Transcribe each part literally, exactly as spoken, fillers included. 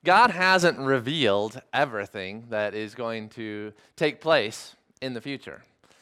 God hasn't revealed everything that is going to take place in the future.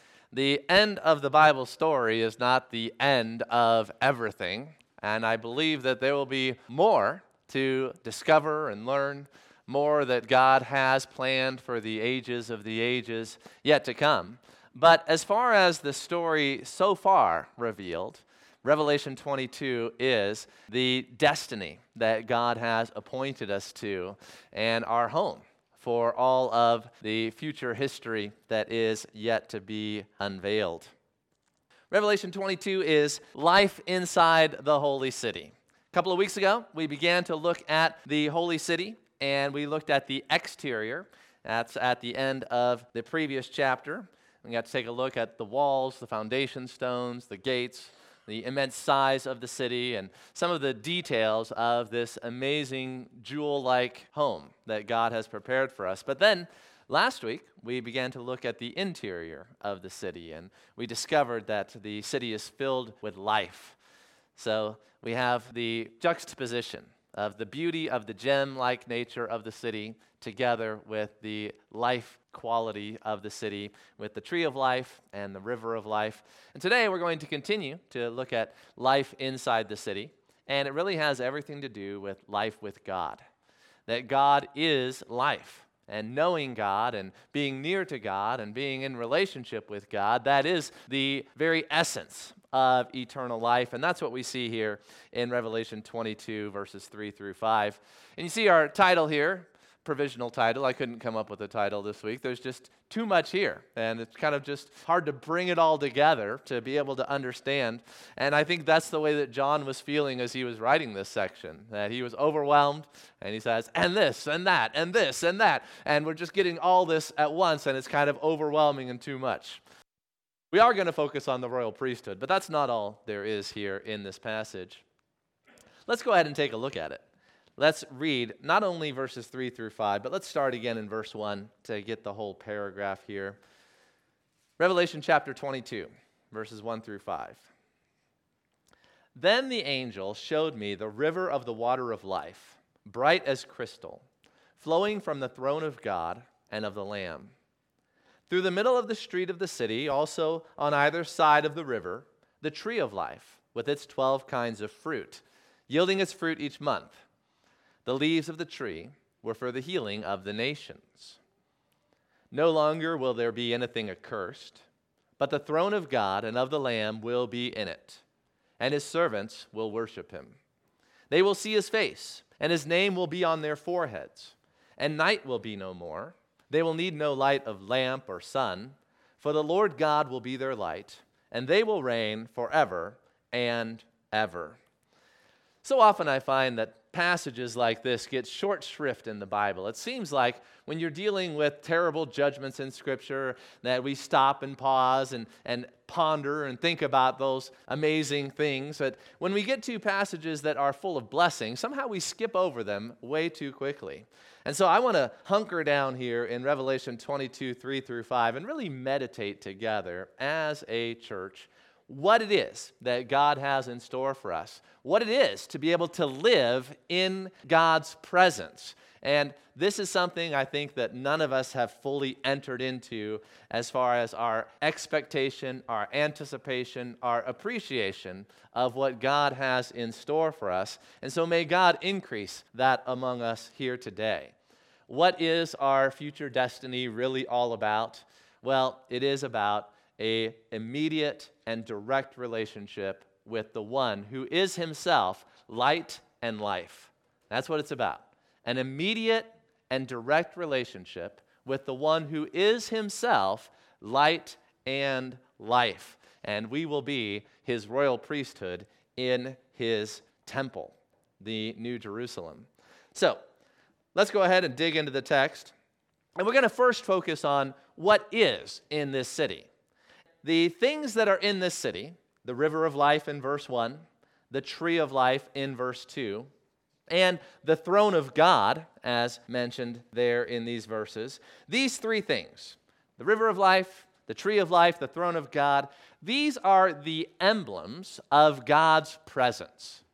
The end of the Bible story is not the end of everything, and I believe that there will be more to discover and learn, more that God has planned for the ages of the ages yet to come. But as far as the story so far revealed, Revelation twenty-two is the destiny that God has appointed us to and our home for all of the future history that is yet to be unveiled. Revelation twenty-two is life inside the holy city. A couple of weeks ago, we began to look at the holy city, and we looked at the exterior. That's at the end of the previous chapter. We got to take a look at the walls, the foundation stones, the gates, the immense size of the city, and some of the details of this amazing jewel-like home that God has prepared for us. But then, last week, we began to look at the interior of the city, and we discovered that the city is filled with life. So we have the juxtaposition of the beauty of the gem-like nature of the city together with the life quality of the city, with the tree of life and the river of life. And today we're going to continue to look at life inside the city, and it really has everything to do with life with God. That God is life, and knowing God and being near to God and being in relationship with God, that is the very essence of eternal life. And that's what we see here in Revelation twenty-two, verses three through five. And you see our title here, provisional title. I couldn't come up with a title this week. There's just too much here, and it's kind of just hard to bring it all together to be able to understand. And I think that's the way that John was feeling as he was writing this section, that he was overwhelmed, and he says, and this, and that, and this, and that, and we're just getting all this at once, and it's kind of overwhelming and too much. We are going to focus on the royal priesthood, but that's not all there is here in this passage. Let's go ahead and take a look at it. Let's read not only verses three through five, but let's start again in verse one to get the whole paragraph here. Revelation chapter twenty-two, verses one through five. Then the angel showed me the river of the water of life, bright as crystal, flowing from the throne of God and of the Lamb. Through the middle of the street of the city, also on either side of the river, the tree of life, with its twelve kinds of fruit, yielding its fruit each month. The leaves of the tree were for the healing of the nations. No longer will there be anything accursed, but the throne of God and of the Lamb will be in it, and his servants will worship him. They will see his face, and his name will be on their foreheads, and night will be no more. They will need no light of lamp or sun, for the Lord God will be their light, and they will reign forever and ever. So often I find that passages like this get short shrift in the Bible. It seems like when you're dealing with terrible judgments in Scripture that we stop and pause and, and ponder and think about those amazing things. But when we get to passages that are full of blessing, somehow we skip over them way too quickly. And so I want to hunker down here in Revelation twenty-two, three through five, and really meditate together as a church what it is that God has in store for us, what it is to be able to live in God's presence. And this is something I think that none of us have fully entered into as far as our expectation, our anticipation, our appreciation of what God has in store for us. And so may God increase that among us here today. What is our future destiny really all about? Well, it is about an immediate and direct relationship with the one who is himself light and life. That's what it's about. An immediate and direct relationship with the one who is himself light and life. And we will be his royal priesthood in his temple, the New Jerusalem. So, let's go ahead and dig into the text. And we're going to first focus on what is in this city. The things that are in this city, the river of life in verse one, the tree of life in verse two, and the throne of God, as mentioned there in these verses, these three things, the river of life, the tree of life, the throne of God, these are the emblems of God's presence.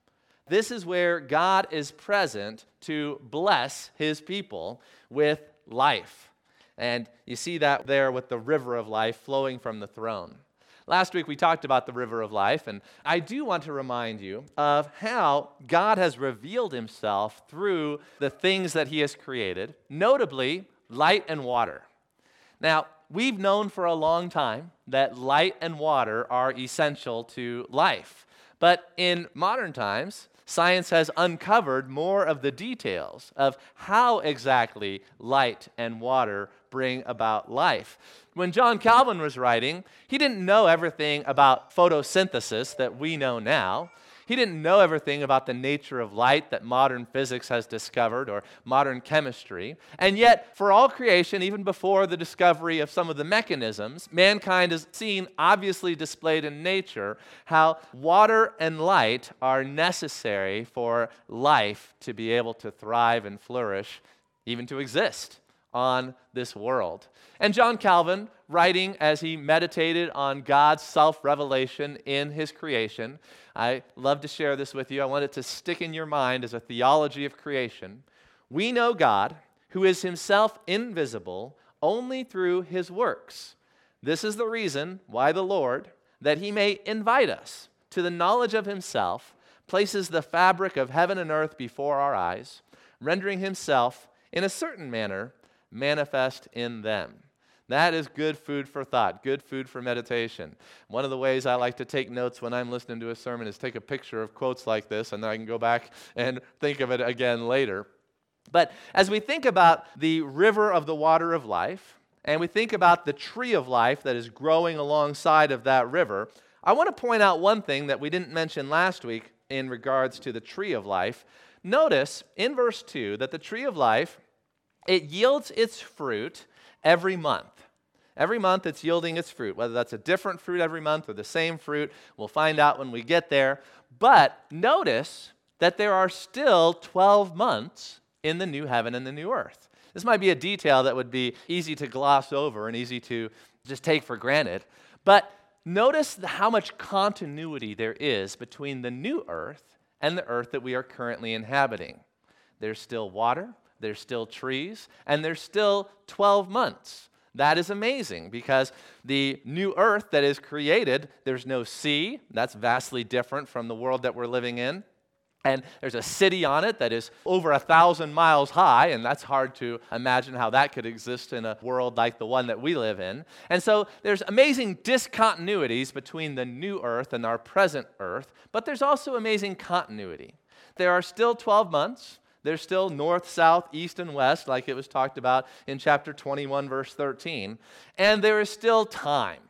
This is where God is present to bless his people with life. And you see that there with the river of life flowing from the throne. Last week we talked about the river of life, and I do want to remind you of how God has revealed himself through the things that he has created, notably light and water. Now, we've known for a long time that light and water are essential to life. But in modern times, science has uncovered more of the details of how exactly light and water bring about life. When John Calvin was writing, he didn't know everything about photosynthesis that we know now. He didn't know everything about the nature of light that modern physics has discovered or modern chemistry. And yet, for all creation, even before the discovery of some of the mechanisms, mankind has seen obviously displayed in nature how water and light are necessary for life to be able to thrive and flourish, even to exist on this world. And John Calvin, writing as he meditated on God's self-revelation in his creation, I love to share this with you. I want it to stick in your mind as a theology of creation. We know God, who is himself invisible, only through his works. This is the reason why the Lord, that he may invite us to the knowledge of himself, places the fabric of heaven and earth before our eyes, rendering himself in a certain manner manifest in them. That is good food for thought, good food for meditation. One of the ways I like to take notes when I'm listening to a sermon is take a picture of quotes like this, and then I can go back and think of it again later. But as we think about the river of the water of life, and we think about the tree of life that is growing alongside of that river, I want to point out one thing that we didn't mention last week in regards to the tree of life. Notice in verse two that the tree of life, it yields its fruit every month. Every month it's yielding its fruit, whether that's a different fruit every month or the same fruit. We'll find out when we get there. But notice that there are still twelve months in the new heaven and the new earth. This might be a detail that would be easy to gloss over and easy to just take for granted. But notice how much continuity there is between the new earth and the earth that we are currently inhabiting. There's still water, there's still trees, and there's still twelve months. That is amazing because the new earth that is created, there's no sea. That's vastly different from the world that we're living in. And there's a city on it that is over a thousand miles high, and that's hard to imagine how that could exist in a world like the one that we live in. And so there's amazing discontinuities between the new earth and our present earth, but there's also amazing continuity. There are still twelve months. There's still north, south, east, and west, like it was talked about in chapter twenty-one, verse thirteen. And there is still time.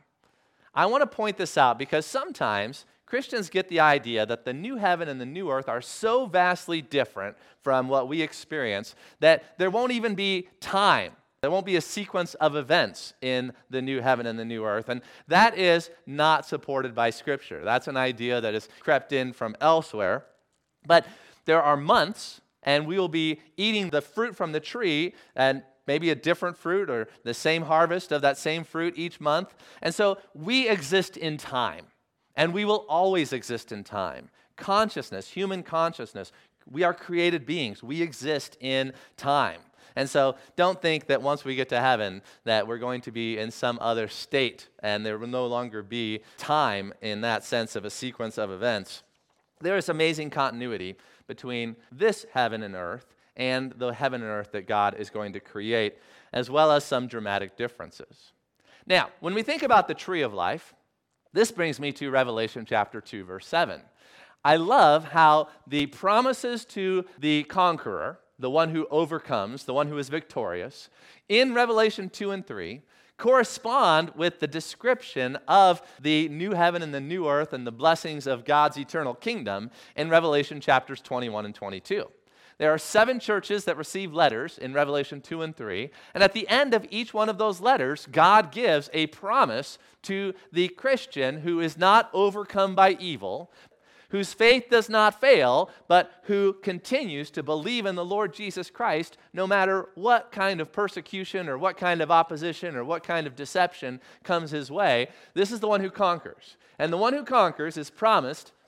I want to point this out because sometimes Christians get the idea that the new heaven and the new earth are so vastly different from what we experience that there won't even be time. There won't be a sequence of events in the new heaven and the new earth. And that is not supported by Scripture. That's an idea that has crept in from elsewhere. But there are months, and we will be eating the fruit from the tree, and maybe a different fruit or the same harvest of that same fruit each month. And so we exist in time, and we will always exist in time. Consciousness, human consciousness, we are created beings. We exist in time. And so don't think that once we get to heaven that we're going to be in some other state, and there will no longer be time in that sense of a sequence of events. There is amazing continuity between this heaven and earth and the heaven and earth that God is going to create, as well as some dramatic differences. Now, when we think about the tree of life, this brings me to Revelation chapter two, verse seven. I love how the promises to the conqueror, the one who overcomes, the one who is victorious, in Revelation two and three, correspond with the description of the new heaven and the new earth and the blessings of God's eternal kingdom in Revelation chapters twenty-one and twenty-two. There are seven churches that receive letters in Revelation two and three, and at the end of each one of those letters, God gives a promise to the Christian who is not overcome by evil, whose faith does not fail, but who continues to believe in the Lord Jesus Christ no matter what kind of persecution or what kind of opposition or what kind of deception comes his way. This is the one who conquers. And the one who conquers is promised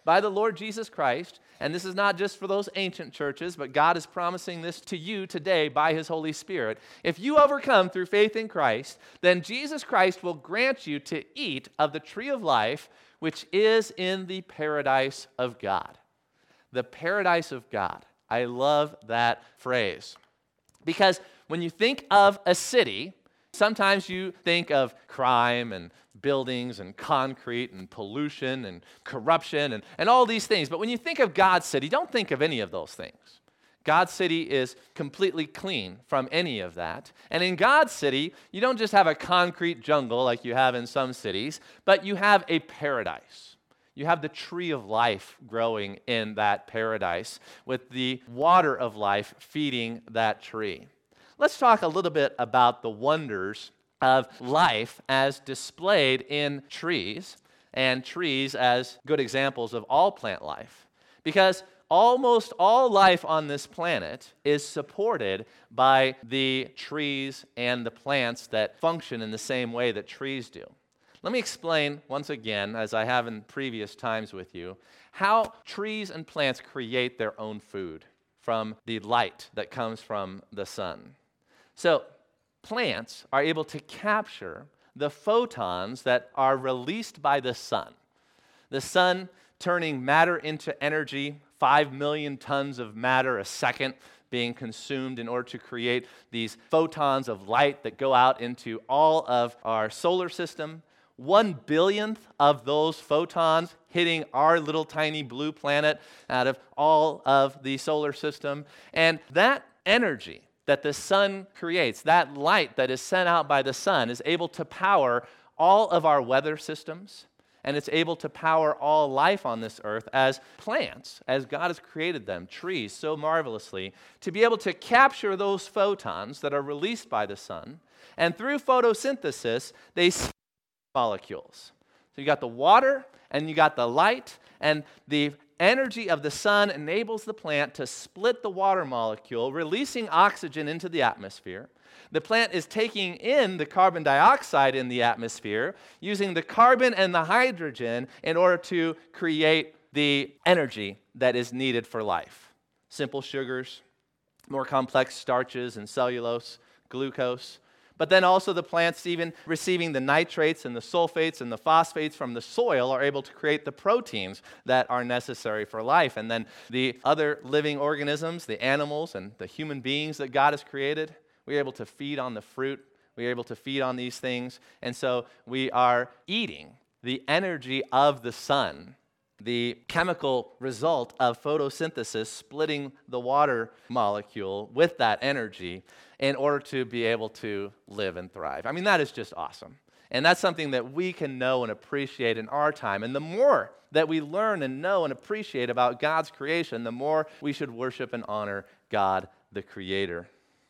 by the Lord Jesus Christ, and this is not just for those ancient churches, but God is promising this to you today by his Holy Spirit. If you overcome through faith in Christ, then Jesus Christ will grant you to eat of the tree of life, which is in the paradise of God. The paradise of God. I love that phrase. Because when you think of a city, sometimes you think of crime and buildings and concrete and pollution and corruption and, and all these things. But when you think of God's city, don't think of any of those things. God's city is completely clean from any of that. And in God's city, you don't just have a concrete jungle like you have in some cities, but you have a paradise. You have the tree of life growing in that paradise with the water of life feeding that tree. Let's talk a little bit about the wonders of life as displayed in trees, and trees as good examples of all plant life. Because almost all life on this planet is supported by the trees and the plants that function in the same way that trees do. Let me explain once again, as I have in previous times with you, how trees and plants create their own food from the light that comes from the sun. So, plants are able to capture the photons that are released by the sun. The sun turning matter into energy, five million tons of matter a second being consumed in order to create these photons of light that go out into all of our solar system. One billionth of those photons hitting our little tiny blue planet out of all of the solar system. And that energy that the sun creates, that light that is sent out by the sun, is able to power all of our weather systems, and it's able to power all life on this earth as plants, as God has created them, trees, so marvelously, to be able to capture those photons that are released by the sun, and through photosynthesis, they split molecules. So you got the water, and you got the light, and the energy of the sun enables the plant to split the water molecule, releasing oxygen into the atmosphere. The plant is taking in the carbon dioxide in the atmosphere, using the carbon and the hydrogen in order to create the energy that is needed for life. Simple sugars, more complex starches and cellulose, glucose. But then also the plants, even receiving the nitrates and the sulfates and the phosphates from the soil, are able to create the proteins that are necessary for life. And then the other living organisms, the animals and the human beings that God has created, we're able to feed on the fruit. We're able to feed on these things. And so we are eating the energy of the sun, the chemical result of photosynthesis, splitting the water molecule with that energy in order to be able to live and thrive. I mean, that is just awesome. And that's something that we can know and appreciate in our time. And the more that we learn and know and appreciate about God's creation, the more we should worship and honor God, the Creator.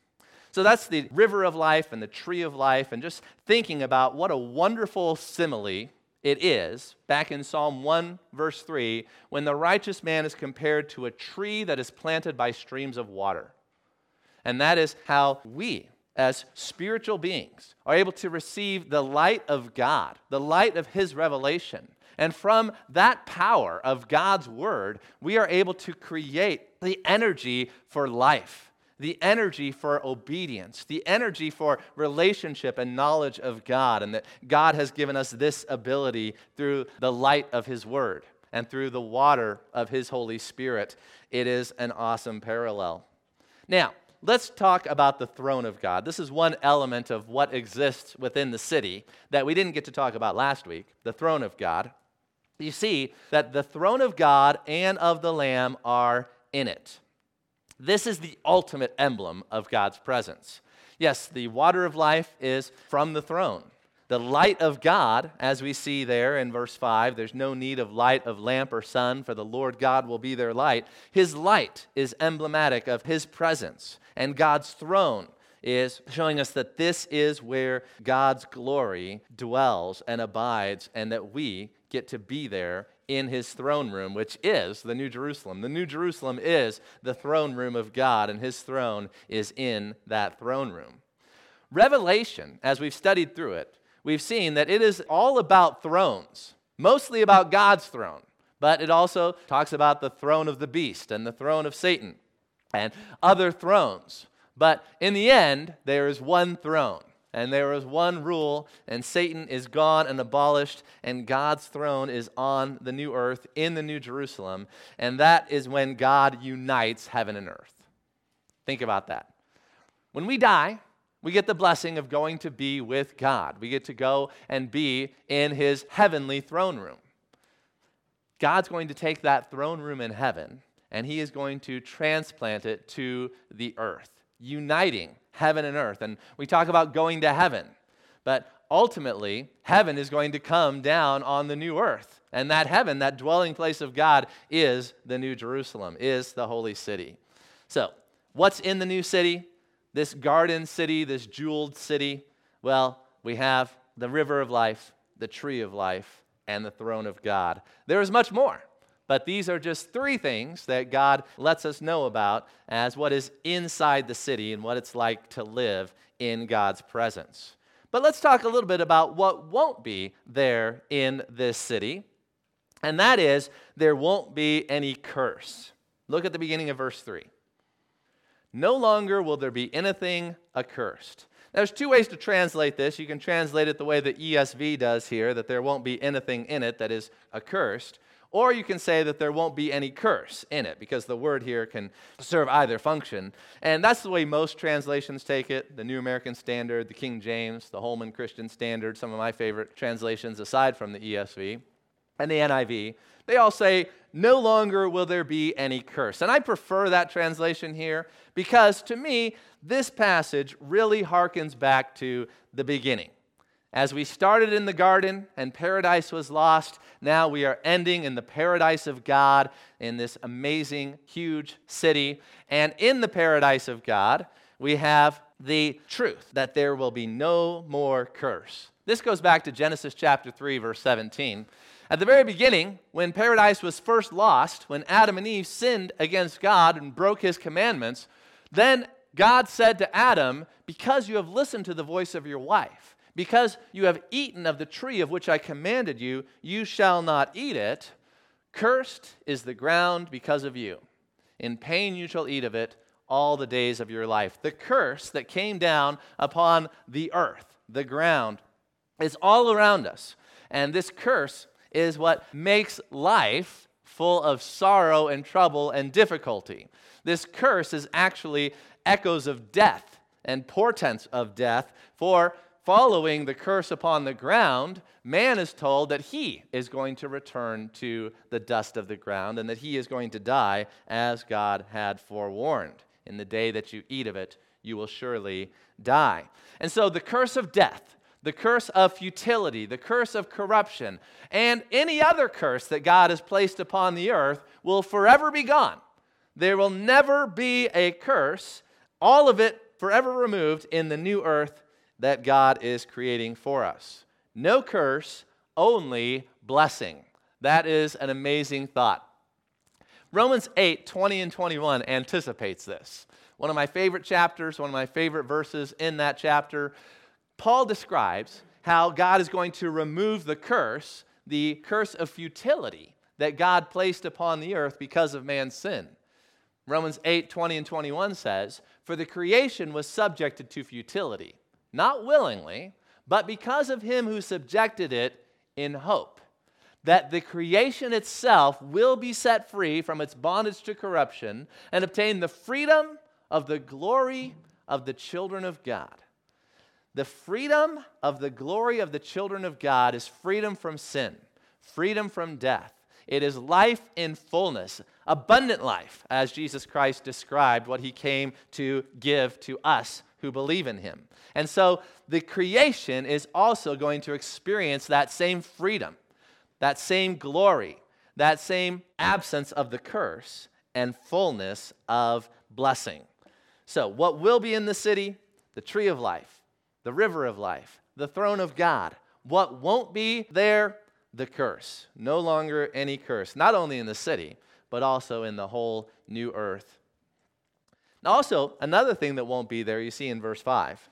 So that's the river of life and the tree of life, and just thinking about what a wonderful simile it is, back in Psalm one, verse three, when the righteous man is compared to a tree that is planted by streams of water. And that is how we, as spiritual beings, are able to receive the light of God, the light of His revelation. And from that power of God's Word, we are able to create the energy for life, the energy for obedience, the energy for relationship and knowledge of God, and that God has given us this ability through the light of His Word and through the water of His Holy Spirit. It is an awesome parallel. Now, let's talk about the throne of God. This is one element of what exists within the city that we didn't get to talk about last week, the throne of God. You see that the throne of God and of the Lamb are in it. This is the ultimate emblem of God's presence. Yes, the water of life is from the throne. The light of God, as we see there in verse five, there's no need of light of lamp or sun, for the Lord God will be their light. His light is emblematic of His presence, and God's throne is showing us that this is where God's glory dwells and abides, and that we get to be there in His throne room, which is the New Jerusalem. The New Jerusalem is the throne room of God, and His throne is in that throne room. Revelation, as we've studied through it, we've seen that it is all about thrones, mostly about God's throne, but it also talks about the throne of the beast and the throne of Satan and other thrones. But in the end, there is one throne, and there is one rule, and Satan is gone and abolished, and God's throne is on the new earth in the New Jerusalem, and that is when God unites heaven and earth. Think about that. When we die, we get the blessing of going to be with God. We get to go and be in his heavenly throne room. God's going to take that throne room in heaven, and he is going to transplant it to the earth, uniting heaven and earth. And we talk about going to heaven, but ultimately, heaven is going to come down on the new earth. And that heaven, that dwelling place of God, is the New Jerusalem, is the holy city. So, what's in the new city? This garden city, this jeweled city? Well, we have the river of life, the tree of life, and the throne of God. There is much more. But these are just three things that God lets us know about as what is inside the city and what it's like to live in God's presence. But let's talk a little bit about what won't be there in this city. And that is, there won't be any curse. Look at the beginning of verse three. No longer will there be anything accursed. Now, there's two ways to translate this. You can translate it the way the E S V does here, that there won't be anything in it that is accursed. Or you can say that there won't be any curse in it, because the word here can serve either function. And that's the way most translations take it. The New American Standard, the King James, the Holman Christian Standard, some of my favorite translations aside from the E S V, and the N I V, they all say, no longer will there be any curse. And I prefer that translation here because, to me, this passage really harkens back to the beginning. As we started in the garden and paradise was lost, now we are ending in the paradise of God in this amazing, huge city. And in the paradise of God, we have the truth that there will be no more curse. This goes back to Genesis chapter three, verse seventeen. At the very beginning, when paradise was first lost, when Adam and Eve sinned against God and broke his commandments, then God said to Adam, because you have listened to the voice of your wife, because you have eaten of the tree of which I commanded you, you shall not eat it. Cursed is the ground because of you. In pain you shall eat of it all the days of your life. The curse that came down upon the earth, the ground, is all around us. And this curse is what makes life full of sorrow and trouble and difficulty. This curse is actually echoes of death and portents of death, for following the curse upon the ground, man is told that he is going to return to the dust of the ground and that he is going to die as God had forewarned. In the day that you eat of it, you will surely die. And so the curse of death, the curse of futility, the curse of corruption, and any other curse that God has placed upon the earth will forever be gone. There will never be a curse, all of it forever removed in the new earth that God is creating for us. No curse, only blessing. That is an amazing thought. Romans eight, twenty and twenty-one anticipates this. One of my favorite chapters, one of my favorite verses in that chapter. Paul describes how God is going to remove the curse, the curse of futility that God placed upon the earth because of man's sin. Romans eight, twenty and twenty-one says, for the creation was subjected to futility, not willingly, but because of him who subjected it in hope, that the creation itself will be set free from its bondage to corruption and obtain the freedom of the glory of the children of God. The freedom of the glory of the children of God is freedom from sin, freedom from death. It is life in fullness, abundant life, as Jesus Christ described what he came to give to us who believe in him. And so the creation is also going to experience that same freedom, that same glory, that same absence of the curse and fullness of blessing. So what will be in the city? The tree of life, the river of life, the throne of God. What won't be there? The curse. No longer any curse, not only in the city, but also in the whole new earth. Now also, another thing that won't be there, you see in verse five.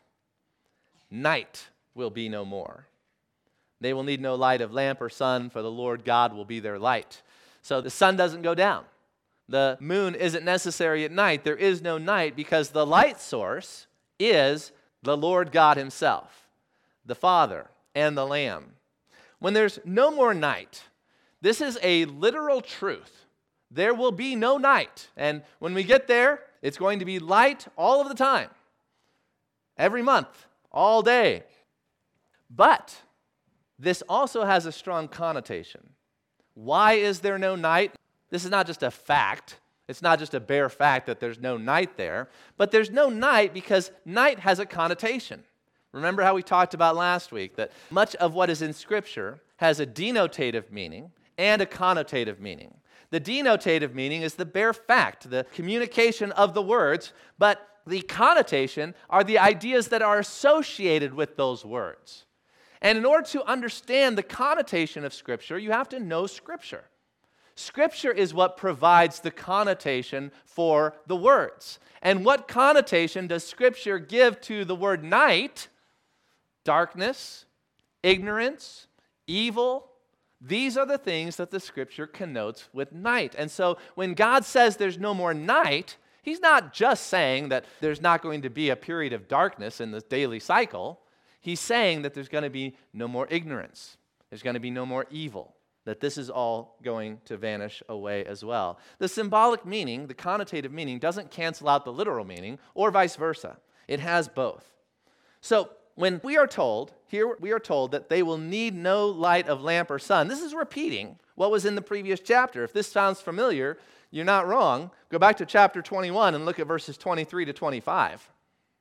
Night will be no more. They will need no light of lamp or sun, for the Lord God will be their light. So the sun doesn't go down. The moon isn't necessary at night. There is no night because the light source is the Lord God himself, the Father and the Lamb. When there's no more night, this is a literal truth. There will be no night. And when we get there, it's going to be light all of the time, every month, all day. But this also has a strong connotation. Why is there no night? This is not just a fact. It's not just a bare fact that there's no night there, but there's no night because night has a connotation. Remember how we talked about last week that much of what is in Scripture has a denotative meaning and a connotative meaning. The denotative meaning is the bare fact, the communication of the words, but the connotation are the ideas that are associated with those words. And in order to understand the connotation of Scripture, you have to know Scripture. Scripture is what provides the connotation for the words. And what connotation does Scripture give to the word night? Darkness, ignorance, evil. These are the things that the Scripture connotes with night. And so when God says there's no more night, he's not just saying that there's not going to be a period of darkness in the daily cycle. He's saying that there's going to be no more ignorance. There's going to be no more evil. That this is all going to vanish away as well. The symbolic meaning, the connotative meaning, doesn't cancel out the literal meaning, or vice versa. It has both. So when we are told, here we are told that they will need no light of lamp or sun, this is repeating what was in the previous chapter. If this sounds familiar, you're not wrong. Go back to chapter twenty-one and look at verses twenty-three to twenty-five.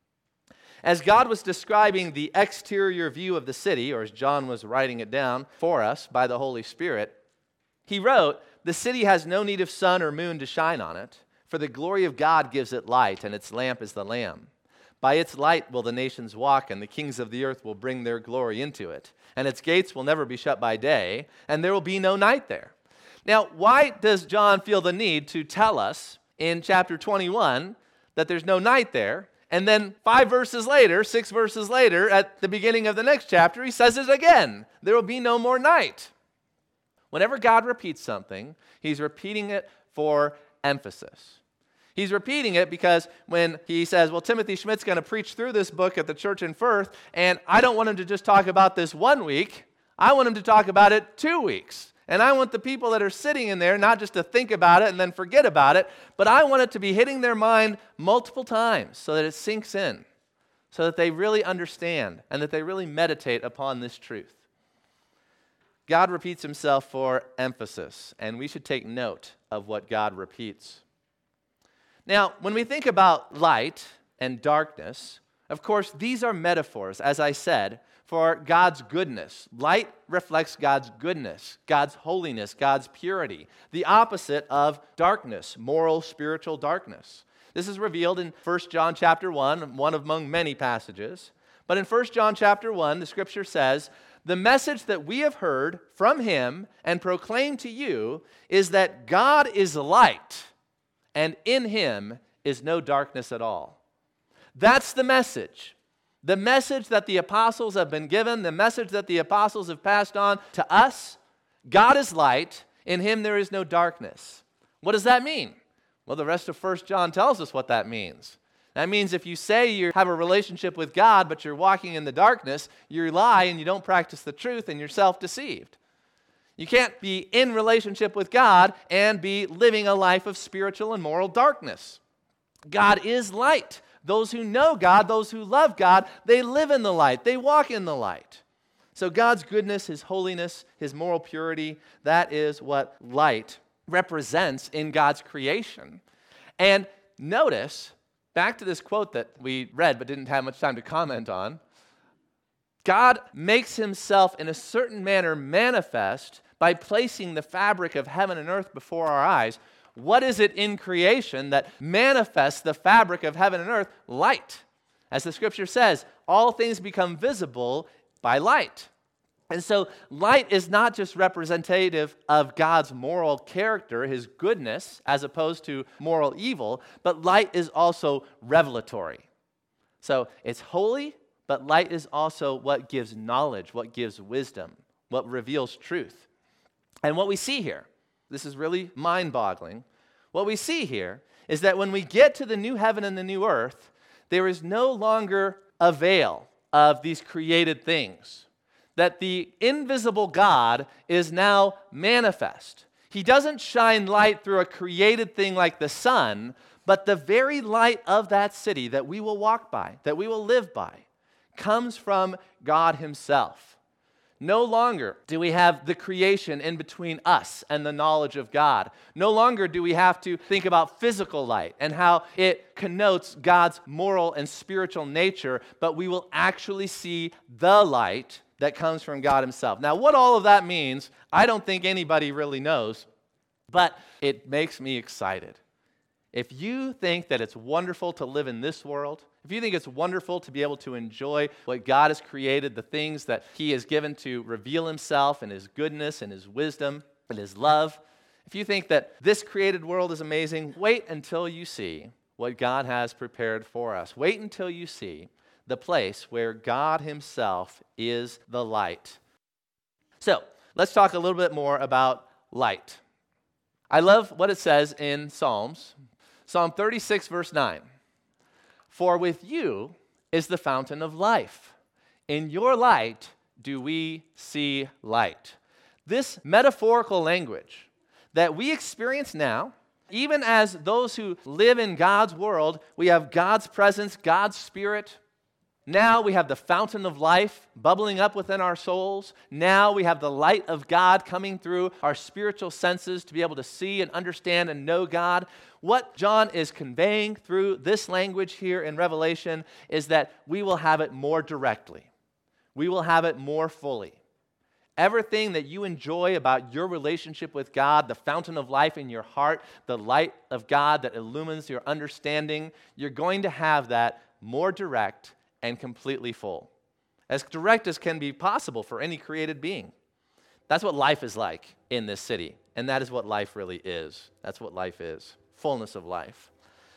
As God was describing the exterior view of the city, or as John was writing it down for us by the Holy Spirit, he wrote, "The city has no need of sun or moon to shine on it, for the glory of God gives it light, and its lamp is the Lamb. By its light will the nations walk, and the kings of the earth will bring their glory into it. And its gates will never be shut by day, and there will be no night there." Now, why does John feel the need to tell us in chapter twenty-one that there's no night there? And then five verses later, six verses later, at the beginning of the next chapter, he says it again. There will be no more night. Whenever God repeats something, he's repeating it for emphasis. He's repeating it because when he says, well, Timothy Schmidt's going to preach through this book at the church in Firth, and I don't want him to just talk about this one week. I want him to talk about it two weeks. And I want the people that are sitting in there not just to think about it and then forget about it, but I want it to be hitting their mind multiple times so that it sinks in, so that they really understand and that they really meditate upon this truth. God repeats himself for emphasis, and we should take note of what God repeats. Now, when we think about light and darkness, of course, these are metaphors, as I said, for God's goodness. Light reflects God's goodness, God's holiness, God's purity. The opposite of darkness, moral, spiritual darkness. This is revealed in First John chapter one, one among many passages. But in First John chapter one, the scripture says, "The message that we have heard from him and proclaim to you is that God is light, and in him is no darkness at all." That's the message. The message that the apostles have been given, the message that the apostles have passed on to us. God is light, in him there is no darkness. What does that mean? Well, the rest of First John tells us what that means. That means if you say you have a relationship with God, but you're walking in the darkness, you lie and you don't practice the truth and you're self-deceived. You can't be in relationship with God and be living a life of spiritual and moral darkness. God is light. Those who know God, those who love God, they live in the light. They walk in the light. So God's goodness, his holiness, his moral purity, that is what light represents in God's creation. And notice, back to this quote that we read but didn't have much time to comment on, God makes himself in a certain manner manifest by placing the fabric of heaven and earth before our eyes. What is it in creation that manifests the fabric of heaven and earth? Light. As the scripture says, all things become visible by light. And so light is not just representative of God's moral character, his goodness, as opposed to moral evil, but light is also revelatory. So it's holy, but light is also what gives knowledge, what gives wisdom, what reveals truth. And what we see here this is really mind-boggling. What we see here is that when we get to the new heaven and the new earth, there is no longer a veil of these created things. That the invisible God is now manifest. He doesn't shine light through a created thing like the sun, but the very light of that city that we will walk by, that we will live by, comes from God himself. No longer do we have the creation in between us and the knowledge of God. No longer do we have to think about physical light and how it connotes God's moral and spiritual nature, but we will actually see the light that comes from God himself. Now, what all of that means, I don't think anybody really knows, but it makes me excited. If you think that it's wonderful to live in this world, if you think it's wonderful to be able to enjoy what God has created, the things that he has given to reveal himself and his goodness and his wisdom and his love, if you think that this created world is amazing, wait until you see what God has prepared for us. Wait until you see the place where God himself is the light. So, let's talk a little bit more about light. I love what it says in Psalms. Psalm thirty-six, verse nine. For with you is the fountain of life. In your light do we see light. This metaphorical language that we experience now, even as those who live in God's world, we have God's presence, God's Spirit. Now we have the fountain of life bubbling up within our souls. Now we have the light of God coming through our spiritual senses to be able to see and understand and know God. What John is conveying through this language here in Revelation is that we will have it more directly. We will have it more fully. Everything that you enjoy about your relationship with God, the fountain of life in your heart, the light of God that illumines your understanding, you're going to have that more direct and completely full. As direct as can be possible for any created being. That's what life is like in this city. And that is what life really is. That's what life is. Fullness of life.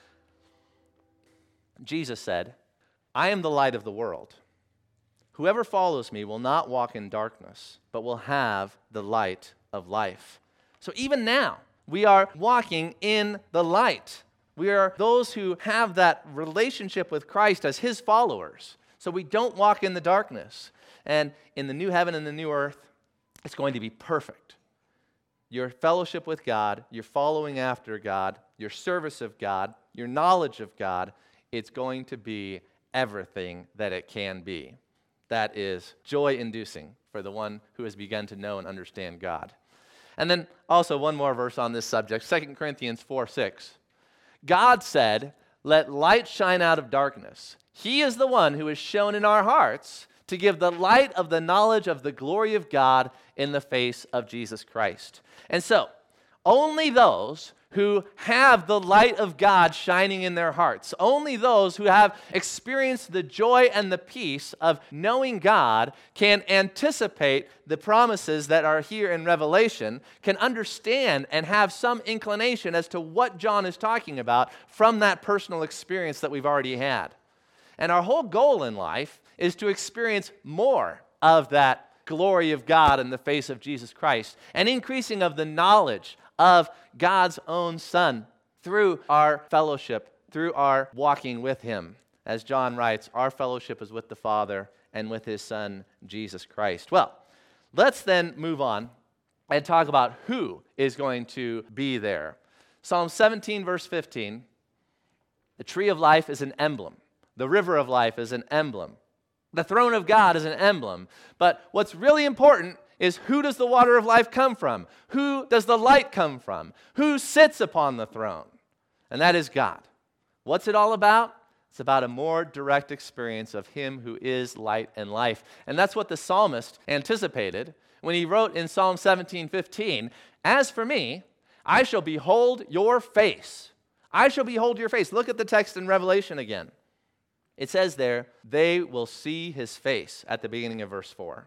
Jesus said, I am the light of the world. Whoever follows me will not walk in darkness, but will have the light of life. So even now, we are walking in the light. We are those who have that relationship with Christ as his followers. So we don't walk in the darkness. And in the new heaven and the new earth, it's going to be perfect. Your fellowship with God, your following after God, your service of God, your knowledge of God, it's going to be everything that it can be. That is joy-inducing for the one who has begun to know and understand God. And then also one more verse on this subject, Second Corinthians four six. God said, let light shine out of darkness. He is the one who is shown in our hearts to give the light of the knowledge of the glory of God in the face of Jesus Christ. And so, only those who have the light of God shining in their hearts, only those who have experienced the joy and the peace of knowing God can anticipate the promises that are here in Revelation, can understand and have some inclination as to what John is talking about from that personal experience that we've already had. And our whole goal in life is to experience more of that glory of God in the face of Jesus Christ, an increasing of the knowledge of God's own Son through our fellowship, through our walking with him. As John writes, our fellowship is with the Father and with his Son, Jesus Christ. Well, let's then move on and talk about who is going to be there. Psalm seventeen, verse fifteen, the tree of life is an emblem. The river of life is an emblem. The throne of God is an emblem. But what's really important is who does the water of life come from? Who does the light come from? Who sits upon the throne? And that is God. What's it all about? It's about a more direct experience of him who is light and life. And that's what the psalmist anticipated when he wrote in Psalm seventeen fifteen, as for me, I shall behold your face. I shall behold your face. Look at the text in Revelation again. It says there, they will see his face at the beginning of verse four.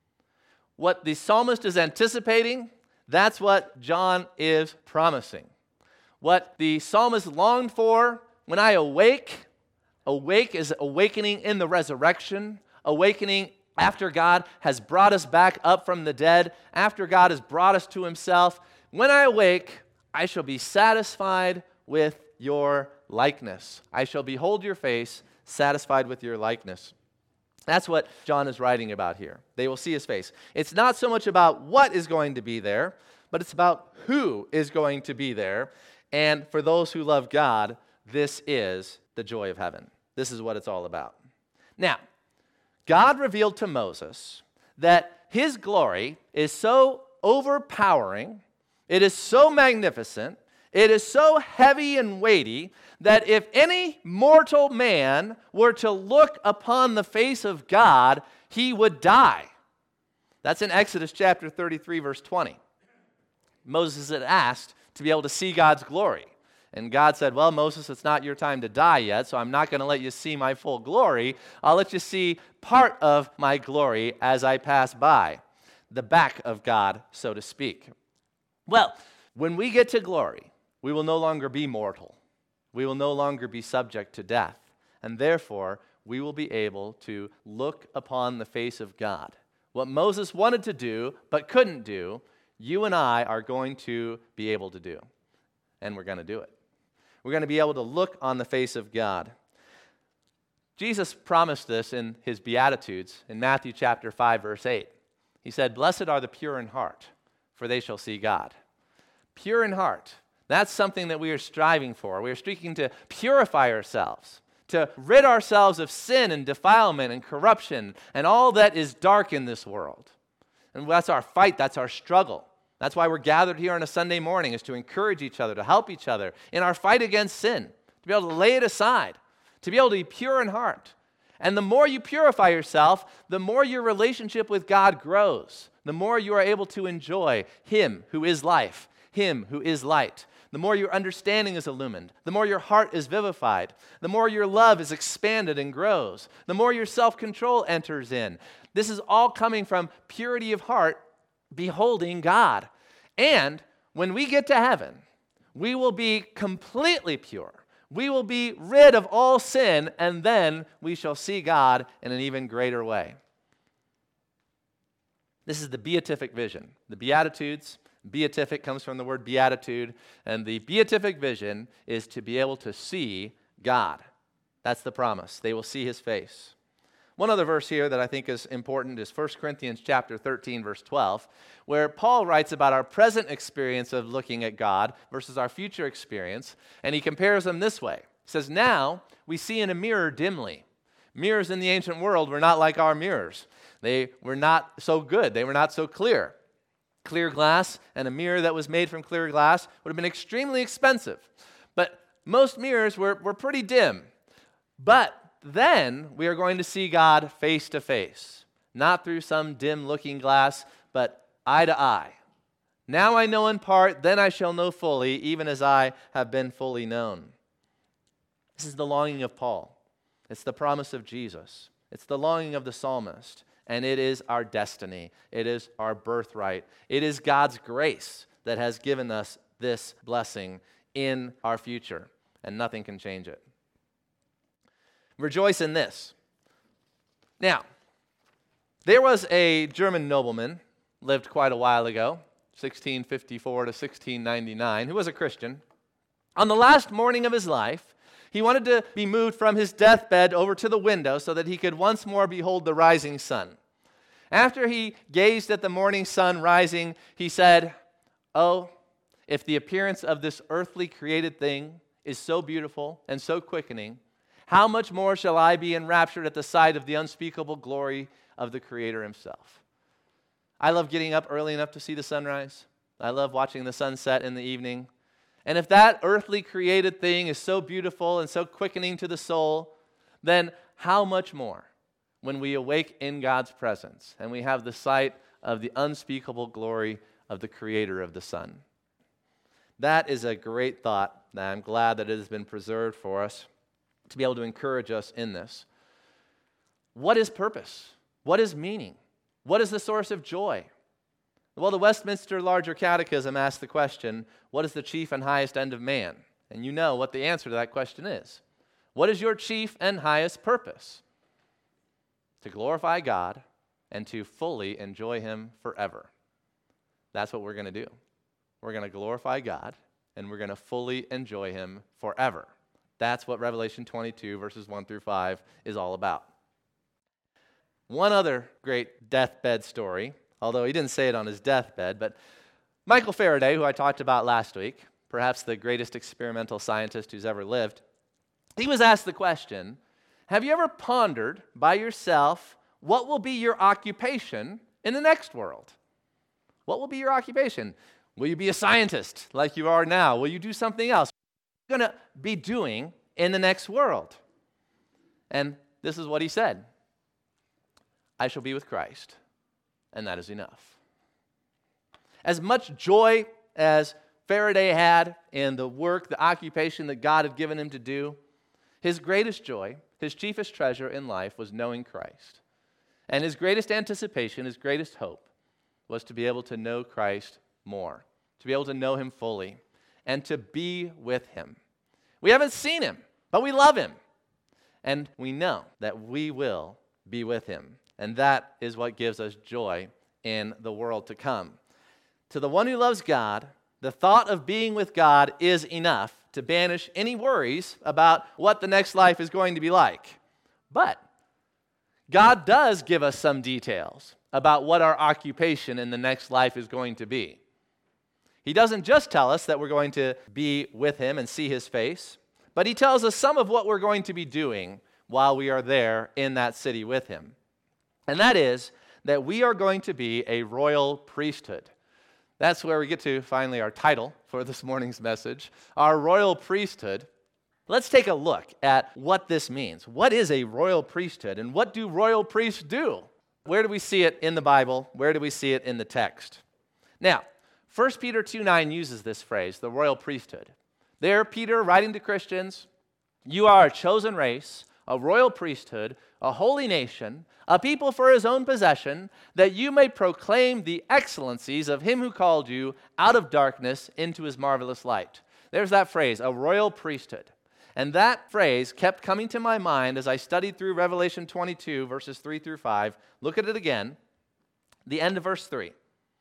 What the psalmist is anticipating, that's what John is promising. What the psalmist longed for, when I awake, awake is awakening in the resurrection, awakening after God has brought us back up from the dead, after God has brought us to himself. when I awake, I shall be satisfied with your likeness. I shall behold your face, satisfied with your likeness. That's what John is writing about here. They will see his face. It's not so much about what is going to be there, but it's about who is going to be there. And for those who love God, this is the joy of heaven. This is what it's all about. Now, God revealed to Moses that his glory is so overpowering, it is so magnificent, it is so heavy and weighty that if any mortal man were to look upon the face of God, he would die. That's in Exodus chapter thirty-three, verse twenty. Moses had asked to be able to see God's glory. And God said, well, Moses, it's not your time to die yet, so I'm not going to let you see my full glory. I'll let you see part of my glory as I pass by, the back of God, so to speak. Well, when we get to glory, we will no longer be mortal. We will no longer be subject to death. And therefore, we will be able to look upon the face of God. What Moses wanted to do but couldn't do, you and I are going to be able to do. And we're going to do it. We're going to be able to look on the face of God. Jesus promised this in his Beatitudes in Matthew chapter five, verse eight. He said, blessed are the pure in heart, for they shall see God. Pure in heart. That's something that we are striving for. We are seeking to purify ourselves, to rid ourselves of sin and defilement and corruption and all that is dark in this world. And that's our fight. That's our struggle. That's why we're gathered here on a Sunday morning, is to encourage each other, to help each other in our fight against sin, to be able to lay it aside, to be able to be pure in heart. And the more you purify yourself, the more your relationship with God grows, the more you are able to enjoy Him who is life, Him who is light. The more your understanding is illumined, the more your heart is vivified, the more your love is expanded and grows, the more your self-control enters in. This is all coming from purity of heart, beholding God. And when we get to heaven, we will be completely pure. We will be rid of all sin, and then we shall see God in an even greater way. This is the beatific vision. The Beatitudes, beatific comes from the word beatitude, and the beatific vision is to be able to see God. That's the promise. They will see His face. One other verse here that I think is important is First Corinthians chapter thirteen, verse twelve, where Paul writes about our present experience of looking at God versus our future experience, and he compares them this way. He says, now we see in a mirror dimly. Mirrors in the ancient world were not like our mirrors. They were not so good. They were not so clear. Clear glass and a mirror that was made from clear glass would have been extremely expensive. But most mirrors were, were pretty dim. But then we are going to see God face to face, not through some dim looking glass, but eye to eye. Now I know in part, then I shall know fully, even as I have been fully known. This is the longing of Paul. It's the promise of Jesus. It's the longing of the psalmist. And it is our destiny. It is our birthright. It is God's grace that has given us this blessing in our future, and nothing can change it. Rejoice in this. Now, there was a German nobleman, lived quite a while ago, sixteen fifty-four to sixteen ninety-nine, who was a Christian. On the last morning of his life, he wanted to be moved from his deathbed over to the window so that he could once more behold the rising sun. After he gazed at the morning sun rising, he said, oh, if the appearance of this earthly created thing is so beautiful and so quickening, how much more shall I be enraptured at the sight of the unspeakable glory of the Creator Himself? I love getting up early enough to see the sunrise. I love watching the sunset in the evening. And if that earthly created thing is so beautiful and so quickening to the soul, then how much more when we awake in God's presence and we have the sight of the unspeakable glory of the Creator of the sun? That is a great thought that I'm glad that it has been preserved for us, to be able to encourage us in this. What is purpose? What is meaning? What is the source of joy? Well, the Westminster Larger Catechism asks the question, what is the chief and highest end of man? And you know what the answer to that question is. What is your chief and highest purpose? To glorify God and to fully enjoy Him forever. That's what we're going to do. we're going to glorify God, and we're going to fully enjoy him forever. That's what Revelation twenty-two, verses one through five is all about. One other great deathbed story, although he didn't say it on his deathbed, but Michael Faraday, who I talked about last week, perhaps the greatest experimental scientist who's ever lived, he was asked the question, have you ever pondered by yourself what will be your occupation in the next world? What will be your occupation? Will you be a scientist like you are now? Will you do something else? What are you going to be doing in the next world? And this is what he said. I shall be with Christ, and that is enough. As much joy as Faraday had in the work, the occupation that God had given him to do, his greatest joy, his chiefest treasure in life was knowing Christ. And his greatest anticipation, his greatest hope, was to be able to know Christ more, to be able to know him fully, and to be with him. We haven't seen him, but we love him. And we know that we will be with him. And that is what gives us joy in the world to come. To the one who loves God, the thought of being with God is enough to banish any worries about what the next life is going to be like. But God does give us some details about what our occupation in the next life is going to be. He doesn't just tell us that we're going to be with him and see his face, but he tells us some of what we're going to be doing while we are there in that city with him. And that is that we are going to be a royal priesthood. That's where we get to finally our title for this morning's message, our royal priesthood. Let's take a look at what this means. What is a royal priesthood, and what do royal priests do? Where do we see it in the Bible? Where do we see it in the text? Now, First Peter two nine uses this phrase, the royal priesthood. There, Peter, writing to Christians, you are a chosen race, a royal priesthood, a holy nation, a people for his own possession, that you may proclaim the excellencies of him who called you out of darkness into his marvelous light. There's that phrase, a royal priesthood. And that phrase kept coming to my mind as I studied through Revelation twenty-two, verses three through five. Look at it again. The end of verse three.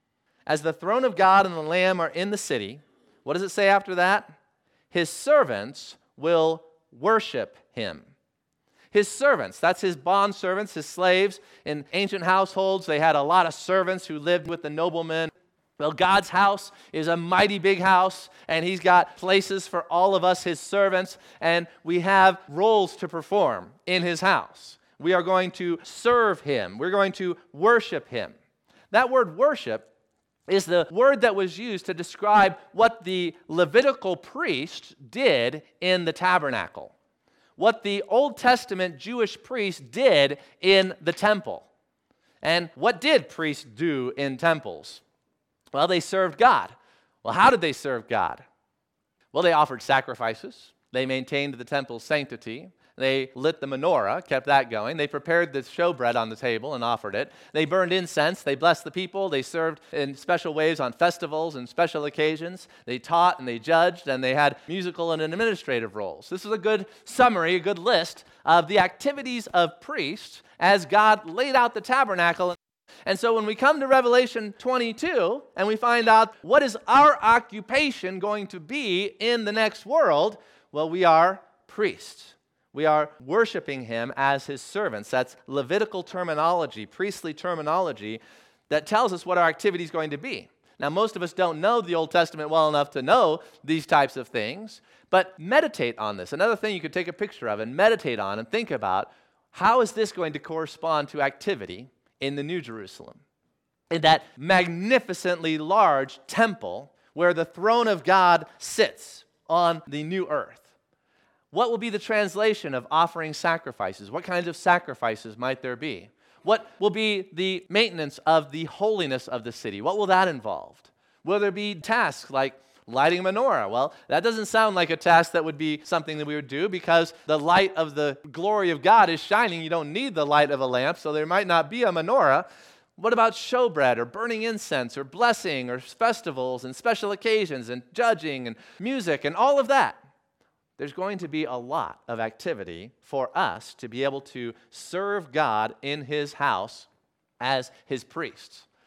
As the throne of God and the Lamb are in the city, what does it say after that? His servants will worship him. His servants, that's his bond servants, his slaves. In ancient households, they had a lot of servants who lived with the noblemen. Well, God's house is a mighty big house, and he's got places for all of us, his servants, and we have roles to perform in his house. We are going to serve him. We're going to worship him. That word worship is the word that was used to describe what the Levitical priest did in the tabernacle, what the Old Testament Jewish priest did in the temple. And what did priests do in temples? Well, they served God. Well, how did they serve God? Well, they offered sacrifices. They maintained the temple's sanctity. They lit the menorah, kept that going. They prepared the showbread on the table and offered it. They burned incense. They blessed the people. They served in special ways on festivals and special occasions. They taught and they judged, and they had musical and administrative roles. This is a good summary, a good list of the activities of priests as God laid out the tabernacle. And so when we come to Revelation twenty-two and we find out what is our occupation going to be in the next world, well, we are priests. We are worshiping him as his servants. That's Levitical terminology, priestly terminology that tells us what our activity is going to be. Now, most of us don't know the Old Testament well enough to know these types of things, but meditate on this. Another thing you could take a picture of and meditate on and think about, how is this going to correspond to activity in the New Jerusalem? In that magnificently large temple where the throne of God sits on the new earth. What will be the translation of offering sacrifices? What kinds of sacrifices might there be? What will be the maintenance of the holiness of the city? What will that involve? Will there be tasks like lighting a menorah? Well, that doesn't sound like a task that would be something that we would do, because the light of the glory of God is shining. You don't need the light of a lamp, so there might not be a menorah. What about showbread or burning incense or blessing or festivals and special occasions and judging and music and all of that? There's going to be a lot of activity for us to be able to serve God in his house as his priests.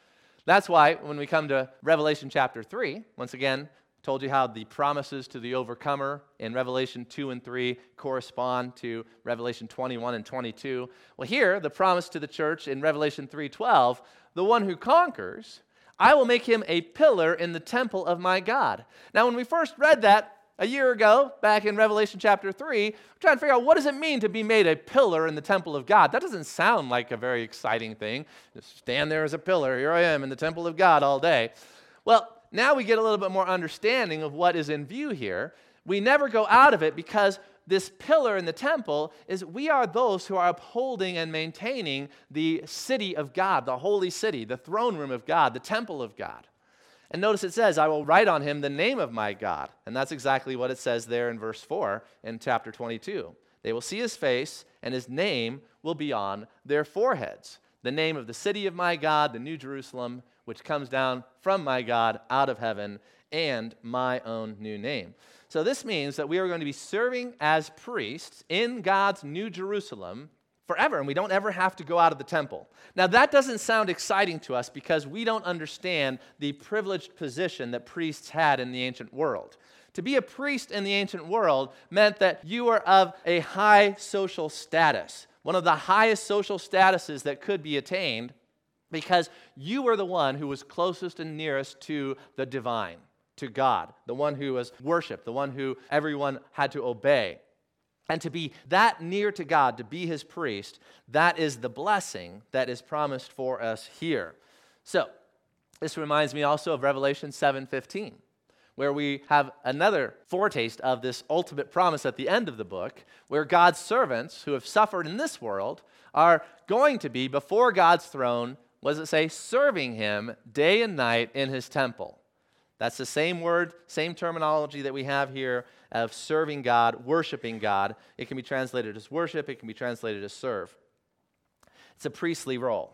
That's why when we come to Revelation chapter three, once again, told you how the promises to the overcomer in Revelation two and three correspond to Revelation twenty-one and twenty-two. Well, here, the promise to the church in Revelation three twelve, the one who conquers, I will make him a pillar in the temple of my God. Now, when we first read that a year ago, back in Revelation chapter three, we're trying to figure out what does it mean to be made a pillar in the temple of God. That doesn't sound like a very exciting thing. Just stand there as a pillar. Here I am in the temple of God all day. Well, now we get a little bit more understanding of what is in view here. We never go out of it because this pillar in the temple is we are those who are upholding and maintaining the city of God, the holy city, the throne room of God, the temple of God. And notice it says, I will write on him the name of my God. And that's exactly what it says there in verse four in chapter twenty-two. They will see his face, and his name will be on their foreheads. The name of the city of my God, the New Jerusalem, which comes down from my God out of heaven, and my own new name. So this means that we are going to be serving as priests in God's New Jerusalem forever, and we don't ever have to go out of the temple. Now, that doesn't sound exciting to us because we don't understand the privileged position that priests had in the ancient world. To be a priest in the ancient world meant that you were of a high social status, one of the highest social statuses that could be attained, because you were the one who was closest and nearest to the divine, to God, the one who was worshiped, the one who everyone had to obey. And to be that near to God, to be his priest, that is the blessing that is promised for us here. So, this reminds me also of Revelation seven fifteen, where we have another foretaste of this ultimate promise at the end of the book, where God's servants who have suffered in this world are going to be before God's throne, what does it say? Serving him day and night in his temple. That's the same word, same terminology that we have here of serving God, worshiping God. It can be translated as worship. It can be translated as serve. It's a priestly role.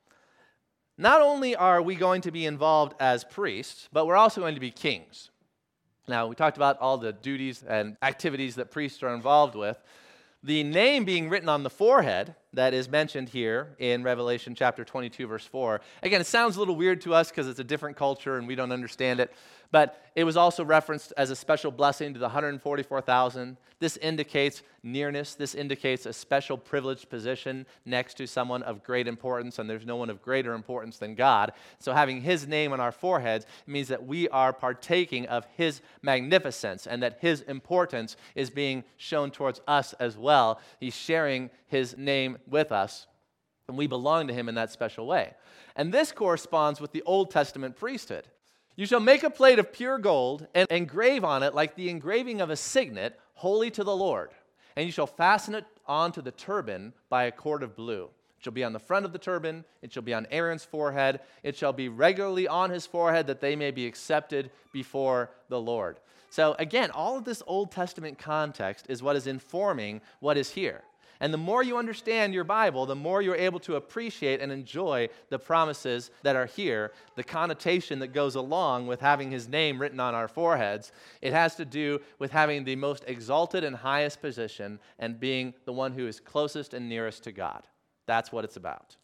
Not only are we going to be involved as priests, but we're also going to be kings. Now, we talked about all the duties and activities that priests are involved with. The name being written on the forehead that is mentioned here in Revelation chapter twenty-two, verse four. Again, it sounds a little weird to us because it's a different culture and we don't understand it. But it was also referenced as a special blessing to the one hundred forty-four thousand. This indicates nearness. This indicates a special privileged position next to someone of great importance, and there's no one of greater importance than God. So having his name on our foreheads means that we are partaking of his magnificence and that his importance is being shown towards us as well. He's sharing his name with us, and we belong to him in that special way. And this corresponds with the Old Testament priesthood. You shall make a plate of pure gold and engrave on it like the engraving of a signet, holy to the Lord. And you shall fasten it onto the turban by a cord of blue. It shall be on the front of the turban. It shall be on Aaron's forehead. It shall be regularly on his forehead that they may be accepted before the Lord. So again, all of this Old Testament context is what is informing what is here. And the more you understand your Bible, the more you're able to appreciate and enjoy the promises that are here, the connotation that goes along with having his name written on our foreheads. It has to do with having the most exalted and highest position and being the one who is closest and nearest to God. That's what it's about.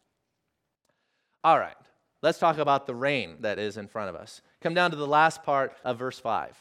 All right, let's talk about the reign that is in front of us. Come down to the last part of verse five.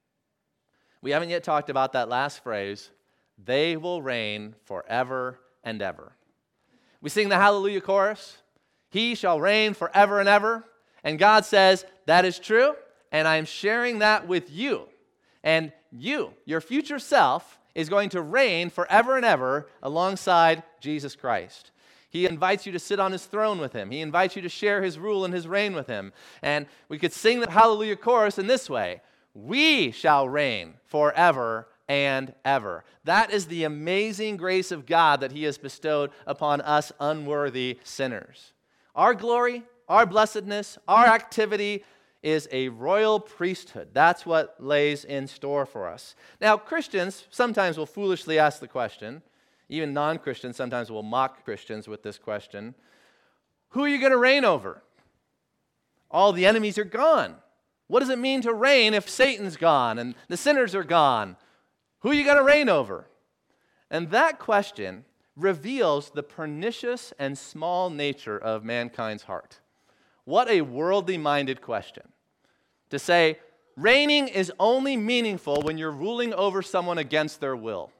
We haven't yet talked about that last phrase, they will reign forever and ever. We sing the Hallelujah chorus. He shall reign forever and ever. And God says, that is true, and I am sharing that with you. And you, your future self, is going to reign forever and ever alongside Jesus Christ. He invites you to sit on his throne with him. He invites you to share his rule and his reign with him. And we could sing the Hallelujah chorus in this way. We shall reign forever and ever. That is the amazing grace of God that he has bestowed upon us unworthy sinners. Our glory, our blessedness, our activity is a royal priesthood. That's what lays in store for us. Now, Christians sometimes will foolishly ask the question, even non-Christians sometimes will mock Christians with this question, who are you going to reign over? All the enemies are gone. What does it mean to reign if Satan's gone and the sinners are gone? Who are you going to reign over? And that question reveals the pernicious and small nature of mankind's heart. What a worldly-minded question. To say, reigning is only meaningful when you're ruling over someone against their will.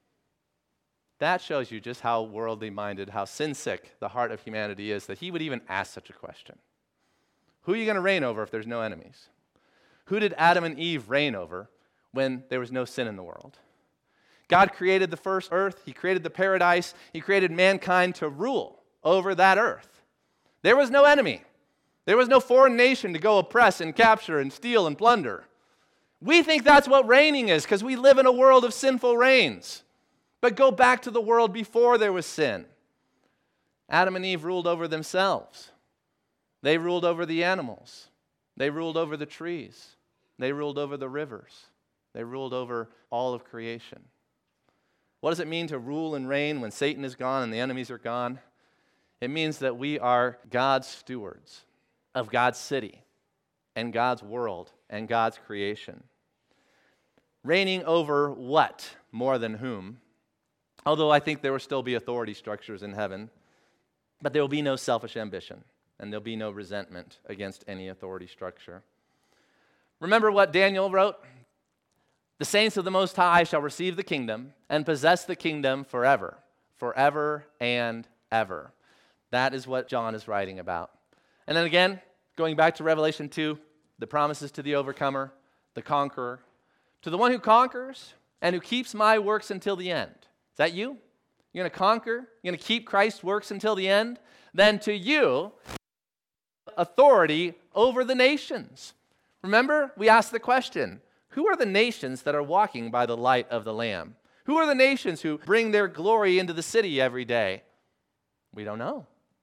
That shows you just how worldly-minded, how sin-sick the heart of humanity is, that he would even ask such a question. Who are you going to reign over if there's no enemies? Who did Adam and Eve reign over when there was no sin in the world? God created the first earth. He created the paradise. He created mankind to rule over that earth. There was no enemy. There was no foreign nation to go oppress and capture and steal and plunder. We think that's what reigning is because we live in a world of sinful reigns. But go back to the world before there was sin. Adam and Eve ruled over themselves. They ruled over the animals. They ruled over the trees. They ruled over the rivers. They ruled over all of creation. What does it mean to rule and reign when Satan is gone and the enemies are gone? It means that we are God's stewards of God's city and God's world and God's creation. Reigning over what more than whom? Although I think there will still be authority structures in heaven, but there will be no selfish ambition, and there'll be no resentment against any authority structure. Remember what Daniel wrote? The saints of the Most High shall receive the kingdom and possess the kingdom forever, forever and ever. That is what John is writing about. And then again, going back to Revelation two, the promises to the overcomer, the conqueror, to the one who conquers and who keeps my works until the end. Is that you? You're going to conquer? You're going to keep Christ's works until the end? Then to you, authority over the nations. Remember, we asked the question, who are the nations that are walking by the light of the Lamb? Who are the nations who bring their glory into the city every day? We don't know.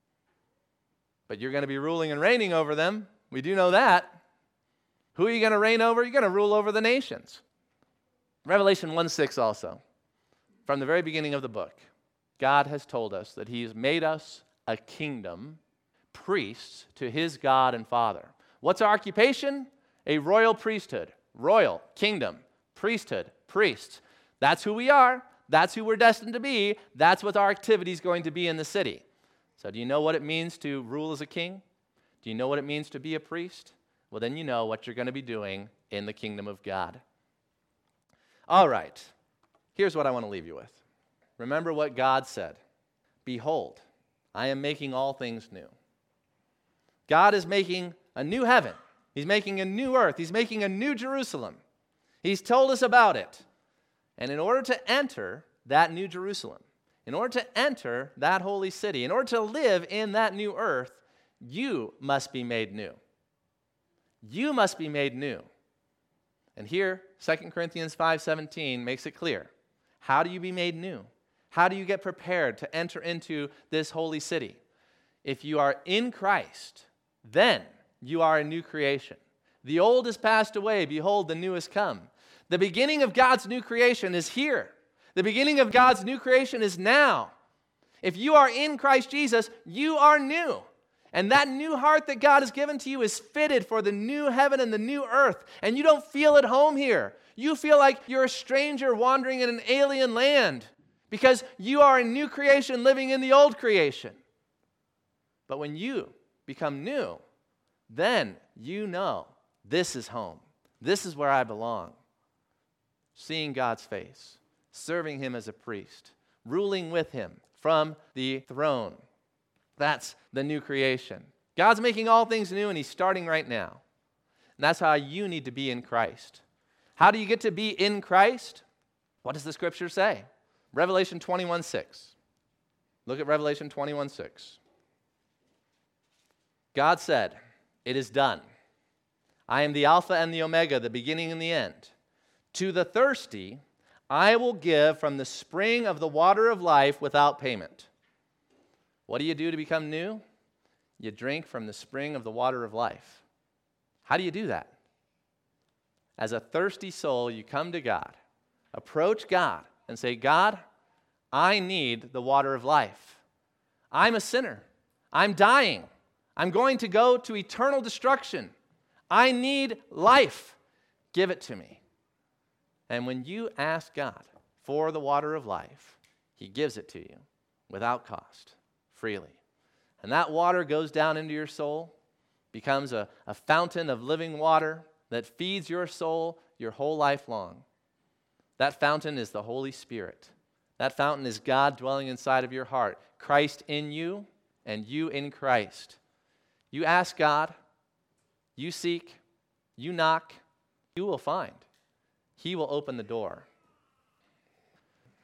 But you're going to be ruling and reigning over them. We do know that. Who are you going to reign over? You're going to rule over the nations. Revelation one six also. From the very beginning of the book, God has told us that He has made us a kingdom, priests to His God and Father. What's our occupation? A royal priesthood. Royal, kingdom, priesthood, priests. That's who we are. That's who we're destined to be. That's what our activity is going to be in the city. So do you know what it means to rule as a king? Do you know what it means to be a priest? Well, then you know what you're going to be doing in the kingdom of God. All right. Here's what I want to leave you with. Remember what God said. Behold, I am making all things new. God is making a new heaven. He's making a new earth. He's making a new Jerusalem. He's told us about it. And in order to enter that new Jerusalem, in order to enter that holy city, in order to live in that new earth, you must be made new. You must be made new. And here, Second Corinthians five seventeen makes it clear. How do you be made new? How do you get prepared to enter into this holy city? If you are in Christ, then you are a new creation. The old has passed away. Behold, the new has come. The beginning of God's new creation is here. The beginning of God's new creation is now. If you are in Christ Jesus, you are new. And that new heart that God has given to you is fitted for the new heaven and the new earth. And you don't feel at home here. You feel like you're a stranger wandering in an alien land because you are a new creation living in the old creation. But when you become new, then you know this is home. This is where I belong. Seeing God's face, serving Him as a priest, ruling with Him from the throne. That's the new creation. God's making all things new, and He's starting right now. And that's how you need to be in Christ. How do you get to be in Christ? What does the Scripture say? Revelation twenty-one six. Look at Revelation twenty-one six. God said, "It is done. I am the Alpha and the Omega, the beginning and the end. To the thirsty, I will give from the spring of the water of life without payment." What do you do to become new? You drink from the spring of the water of life. How do you do that? As a thirsty soul, you come to God, approach God, and say, "God, I need the water of life. I'm a sinner. I'm dying. I'm going to go to eternal destruction. I need life. Give it to me." And when you ask God for the water of life, He gives it to you without cost, freely. And that water goes down into your soul. becomes a, a fountain of living water that feeds your soul your whole life long. That fountain is the Holy Spirit. That fountain is God dwelling inside of your heart, Christ in you and you in Christ. You ask God, you seek, you knock, you will find. He will open the door.